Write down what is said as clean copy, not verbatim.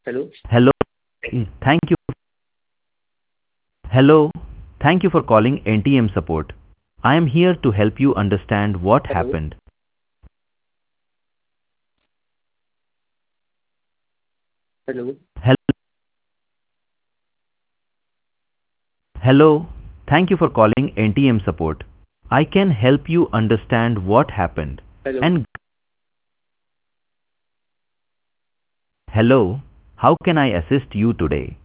Hello? Hello. Thank you. Hello. Thank you for calling NTM support. I am here to help you understand what Hello? happened. Hello? Hel- Hello. Thank you for calling NTM support. I can help you understand what happened. Hello? And hello. How can I assist you today?